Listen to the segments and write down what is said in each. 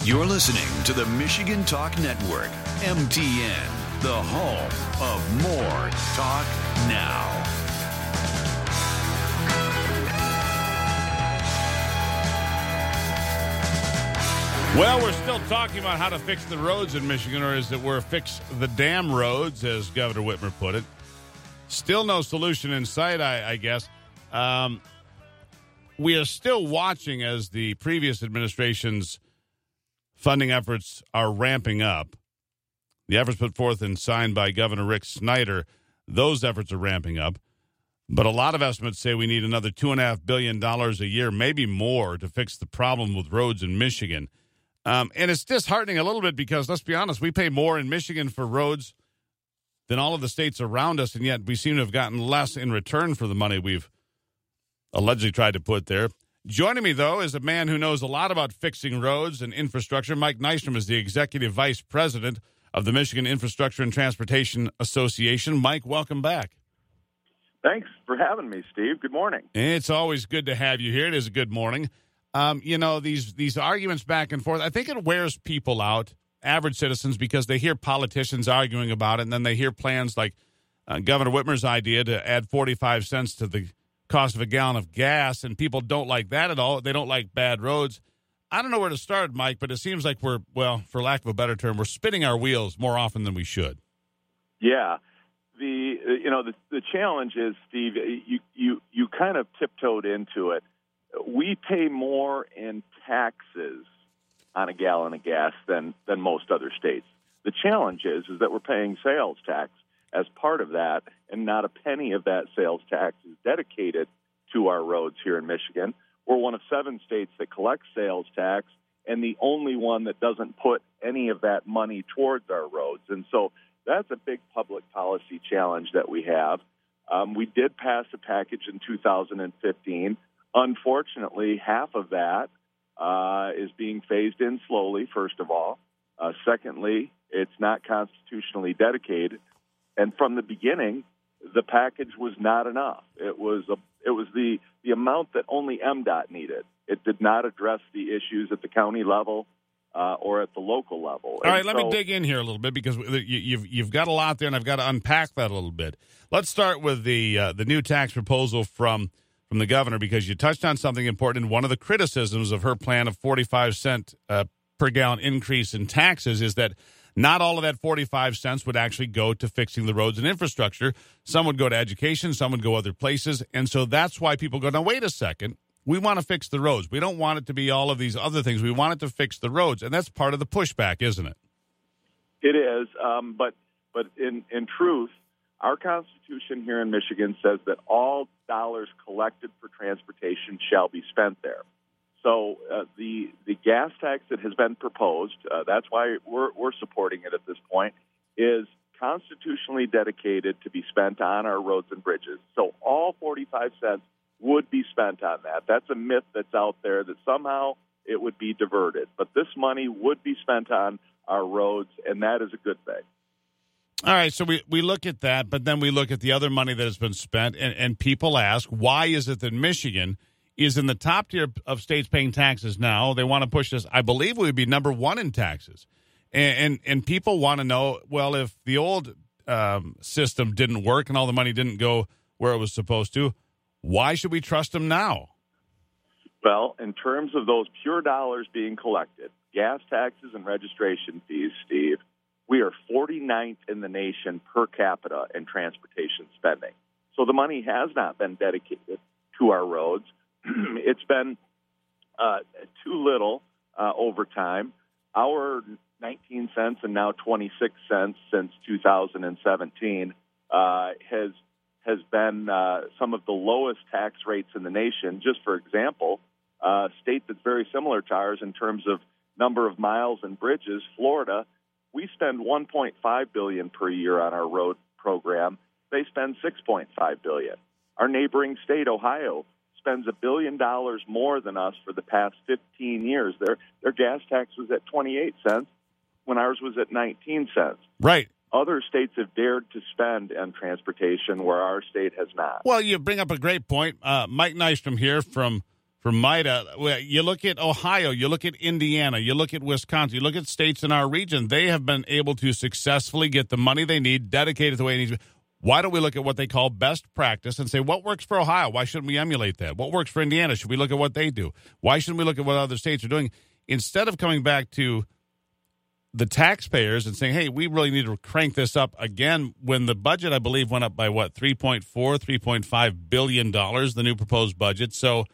You're listening to the Michigan Talk Network, MTN, the home of more talk now. Well, we're still talking about how to fix the roads in Michigan, or as it were, fix the damn roads, as Governor Whitmer put it. Still no solution in sight, I guess. We are still watching as the previous administration's funding efforts are ramping up. The efforts put forth and signed by Governor Rick Snyder, those efforts are ramping up. But a lot of estimates say we need another $2.5 billion a year, maybe more, to fix the problem with roads in Michigan. And it's disheartening a little bit because, let's be honest, we pay more in Michigan for roads than all of the states around us, and yet we seem to have gotten less in return for the money we've allegedly tried to put there. Joining me, though, is a man who knows a lot about fixing roads and infrastructure. Mike Nystrom is the Executive Vice President of the Michigan Infrastructure and Transportation Association. Mike, welcome back. Thanks for having me, Steve. Good morning. It's always good to have you here. It is a good morning. These arguments back and forth, I think it wears people out, average citizens, because they hear politicians arguing about it, and then they hear plans like Governor Whitmer's idea to add 45 cents to the cost of a gallon of gas, and people don't like that at all. They don't like bad roads. I don't know where to start, Mike, but it seems like we're, well, for lack of a better term, we're spinning our wheels more often than we should. Yeah. The challenge is, Steve, you kind of tiptoed into it. We pay more in taxes on a gallon of gas than most other states. The challenge is that we're paying sales tax as part of that, and not a penny of that sales tax is dedicated to our roads here in Michigan. We're one of 7 states that collects sales tax, and the only one that doesn't put any of that money towards our roads. And so that's a big public policy challenge that we have. We did pass a package in 2015. Unfortunately, half of that is being phased in slowly, first of all. Secondly, it's not constitutionally dedicated. And from the beginning, the package was not enough. It was the amount that only MDOT needed. It did not address the issues at the county level or at the local level. All right, let me dig in here a little bit because you've got a lot there, and I've got to unpack that a little bit. Let's start with the new tax proposal from the governor, because you touched on something important. One of the criticisms of her plan of 45 cent per gallon increase in taxes is that not all of that 45 cents would actually go to fixing the roads and infrastructure. Some would go to education, some would go other places. And so that's why people go, now, wait a second. We want to fix the roads. We don't want it to be all of these other things. We want it to fix the roads. And that's part of the pushback, isn't it? It is. But in truth, our Constitution here in Michigan says that all dollars collected for transportation shall be spent there. So the gas tax that has been proposed, that's why we're supporting it at this point, is constitutionally dedicated to be spent on our roads and bridges. So all 45 cents would be spent on that. That's a myth that's out there that somehow it would be diverted. But this money would be spent on our roads, and that is a good thing. All right, so we look at that, but then we look at the other money that has been spent, and people ask, why is it that Michigan is in the top tier of states paying taxes now? They want to push this. I believe we would be number 1 in taxes. And people want to know, well, if the old system didn't work and all the money didn't go where it was supposed to, why should we trust them now? Well, in terms of those pure dollars being collected, gas taxes and registration fees, Steve, we are 49th in the nation per capita in transportation spending. So the money has not been dedicated to our roads. It's been too little over time. Our 19 cents and now 26 cents since 2017 has been some of the lowest tax rates in the nation. Just for example, a state that's very similar to ours in terms of number of miles and bridges, Florida, we spend $1.5 billion per year on our road program. They spend $6.5 billion. Our neighboring state, Ohio, spends $1 billion more than us for the past 15 years. Their gas tax was at 28 cents when ours was at 19 cents. Right. Other states have dared to spend on transportation where our state has not. Well, you bring up a great point. Mike Nystrom here from for MITA. You look at Ohio, you look at Indiana, you look at Wisconsin, you look at states in our region. They have been able to successfully get the money they need, dedicated the way it needs to be. Why don't we look at what they call best practice and say, what works for Ohio? Why shouldn't we emulate that? What works for Indiana? Should we look at what they do? Why shouldn't we look at what other states are doing? Instead of coming back to the taxpayers and saying, hey, we really need to crank this up again, when the budget, I believe, went up by what, $3.5 billion, the new proposed budget. So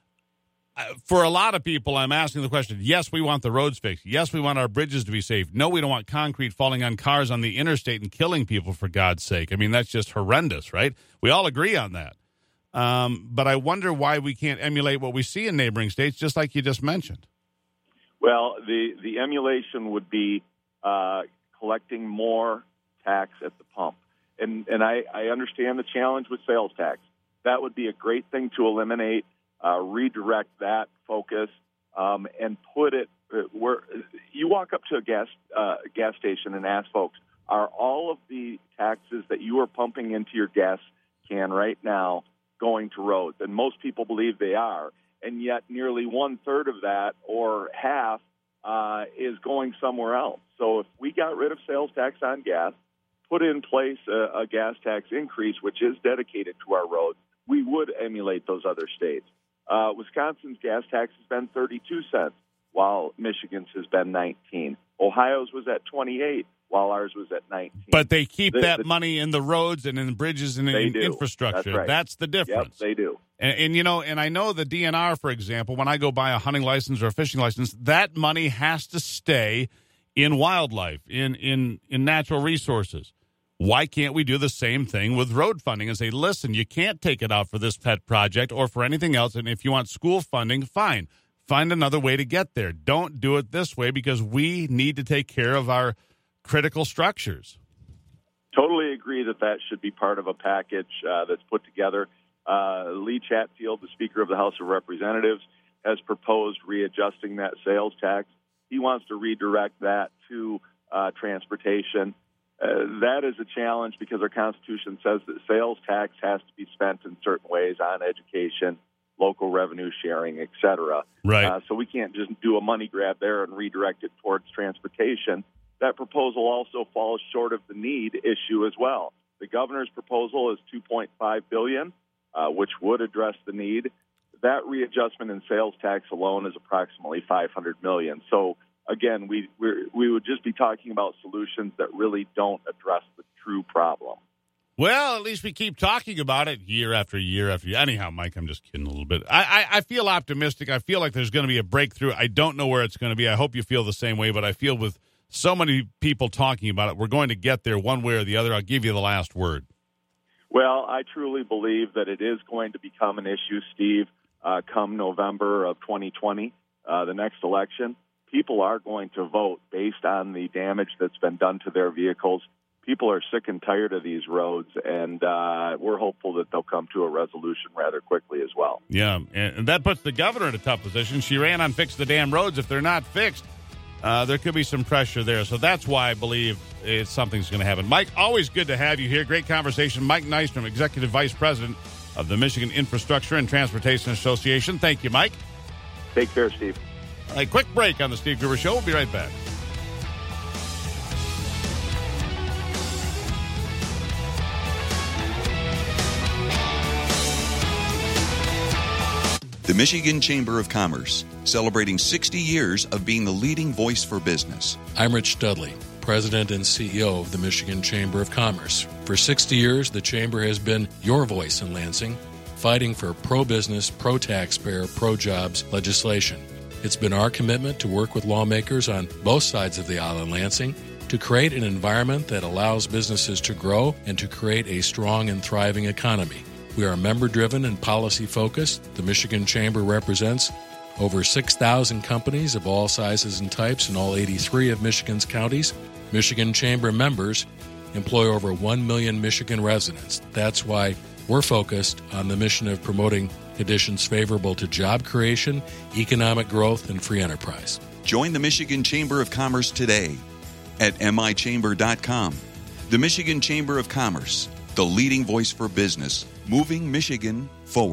for a lot of people, I'm asking the question, yes, we want the roads fixed. Yes, we want our bridges to be safe. No, we don't want concrete falling on cars on the interstate and killing people, for God's sake. I mean, that's just horrendous, right? We all agree on that. But I wonder why we can't emulate what we see in neighboring states, just like you just mentioned. Well, the emulation would be collecting more tax at the pump. And I understand the challenge with sales tax. That would be a great thing to eliminate. Redirect that focus and put it where you walk up to a gas station and ask folks, are all of the taxes that you are pumping into your gas can right now going to roads? And most people believe they are, and yet nearly 1/3 of that, or half, is going somewhere else. So if we got rid of sales tax on gas, put in place a gas tax increase, which is dedicated to our roads, we would emulate those other states. Wisconsin's gas tax has been 32 cents, while Michigan's has been 19. Ohio's was at 28, while ours was at 19. But they keep that money in the roads and in the bridges and in infrastructure. That's right. That's the difference. Yep, they do. And I know the DNR, for example, when I go buy a hunting license or a fishing license, that money has to stay in wildlife, in natural resources. Why can't we do the same thing with road funding and say, listen, you can't take it out for this pet project or for anything else, and if you want school funding, fine. Find another way to get there. Don't do it this way, because we need to take care of our critical structures. Totally agree that should be part of a package that's put together. Lee Chatfield, the Speaker of the House of Representatives, has proposed readjusting that sales tax. He wants to redirect that to transportation. That is a challenge because our Constitution says that sales tax has to be spent in certain ways on education, local revenue sharing, et cetera. Right. So we can't just do a money grab there and redirect it towards transportation. That proposal also falls short of the need issue as well. The governor's proposal is $2.5 billion, which would address the need. That readjustment in sales tax alone is approximately $500 million. So again, we would just be talking about solutions that really don't address the true problem. Well, at least we keep talking about it year after year after year. Anyhow, Mike, I'm just kidding a little bit. I feel optimistic. I feel like there's going to be a breakthrough. I don't know where it's going to be. I hope you feel the same way, but I feel with so many people talking about it, we're going to get there one way or the other. I'll give you the last word. Well, I truly believe that it is going to become an issue, Steve, come November of 2020, the next election. People are going to vote based on the damage that's been done to their vehicles. People are sick and tired of these roads, and we're hopeful that they'll come to a resolution rather quickly as well. Yeah, and that puts the governor in a tough position. She ran on fix the damn roads. If they're not fixed, there could be some pressure there. So that's why I believe something's going to happen. Mike, always good to have you here. Great conversation. Mike Nystrom, Executive Vice President of the Michigan Infrastructure and Transportation Association. Thank you, Mike. Take care, Steve. All right, quick break on the Steve Gruber Show. We'll be right back. The Michigan Chamber of Commerce, celebrating 60 years of being the leading voice for business. I'm Rich Dudley, President and CEO of the Michigan Chamber of Commerce. For 60 years, the Chamber has been your voice in Lansing, fighting for pro-business, pro-taxpayer, pro-jobs legislation. It's been our commitment to work with lawmakers on both sides of the aisle in Lansing to create an environment that allows businesses to grow and to create a strong and thriving economy. We are member-driven and policy-focused. The Michigan Chamber represents over 6,000 companies of all sizes and types in all 83 of Michigan's counties. Michigan Chamber members employ over 1 million Michigan residents. That's why we're focused on the mission of promoting conditions favorable to job creation, economic growth, and free enterprise. Join the Michigan Chamber of Commerce today at michamber.com. The Michigan Chamber of Commerce, the leading voice for business, moving Michigan forward.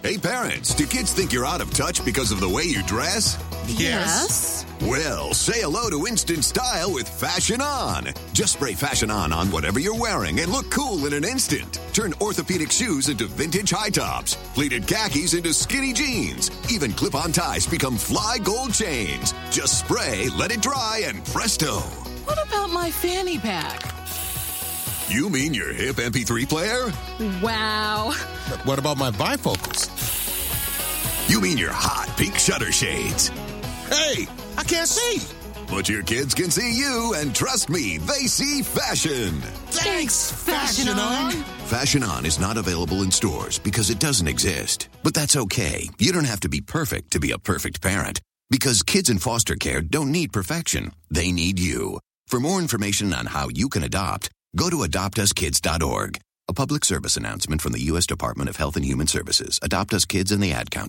Hey parents, do kids think you're out of touch because of the way you dress? Yes. Well, say hello to instant style with Fashion On. Just spray Fashion On whatever you're wearing and look cool in an instant. Turn orthopedic shoes into vintage high tops, pleated khakis into skinny jeans. Even clip-on ties become fly gold chains. Just spray, let it dry, and presto. What about my fanny pack? You mean your hip MP3 player? Wow. What about my bifocals? You mean your hot pink shutter shades? Hey, I can't see. But your kids can see you, and trust me, they see fashion. Thanks, Fashion On. Fashion On is not available in stores because it doesn't exist. But that's okay. You don't have to be perfect to be a perfect parent. Because kids in foster care don't need perfection. They need you. For more information on how you can adopt, go to adoptuskids.org. A public service announcement from the U.S. Department of Health and Human Services. Adopt Us Kids and the Ad Council.